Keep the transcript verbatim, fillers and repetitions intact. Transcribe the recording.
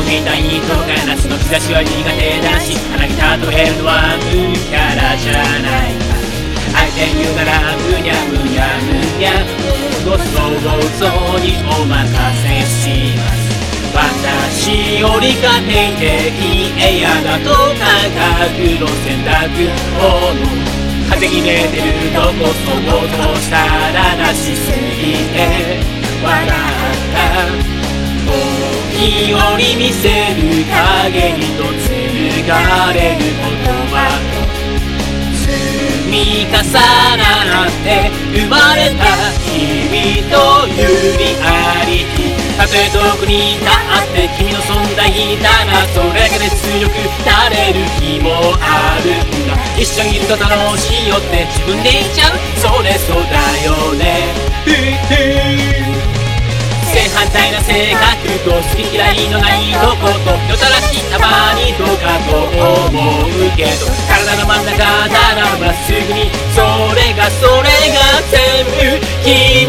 みたいにとガラスの兆しは苦手だし、鼻に例えるのは無キャラじゃないか。相手言うならむにゃむにゃむにゃ、ご想像にお任せします。私より家庭的エアだと高くの選択を風決めてるとこ想像したらなしすぎて笑った時折見せる影にと紡がれる言葉積み重なって生まれた君というリアリティ、たとえ遠くにいたって君の存在ならそれだけで強くなれる日もあるんだ。一緒にいると楽しいよって自分で言っちゃう、それそうだよね。正反対な性格と好き嫌いのないとことよたらしいたまにどうかと思うけど、体の真ん中ならまっすぐにそれがそれが全部君